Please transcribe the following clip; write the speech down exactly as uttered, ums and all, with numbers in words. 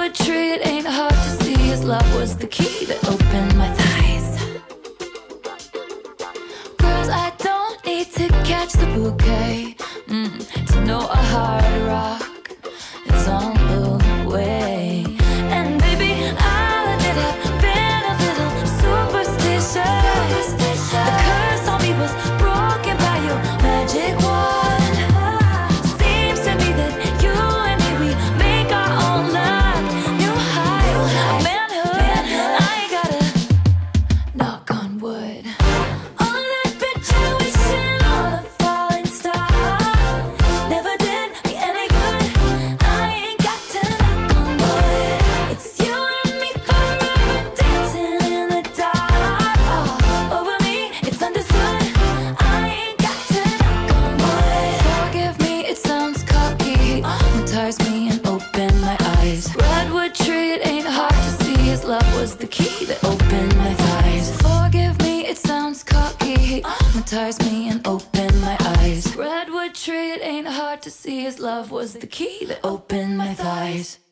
Redwood tree, it ain't hard to see. His love was the key that opened my thighs. Girls, I don't need to catch the bouquet mm, to know a hard rock is on the way. And baby, I'll admit I've been a little superstitious. The curse on me was broken by your magic wand. Seems to me that you and me, we make our own luck. New heights of manhood, I ain't gotta knock on wood. On that picture wishing on a falling star. Never did me any good, I ain't got to knock on wood. It's you and me forever dancing in the dark. Oh, over me, it's understood, I ain't got to knock on wood. Forgive me, it sounds cocky, hypnotize me and open my eyes. Redwood tree, it ain't hard to see. His love was the key that opened my thighs. Forgive me, it sounds cocky, hypnotize me and open my eyes. Redwood tree, it ain't hard to see. His love was the key that opened my thighs.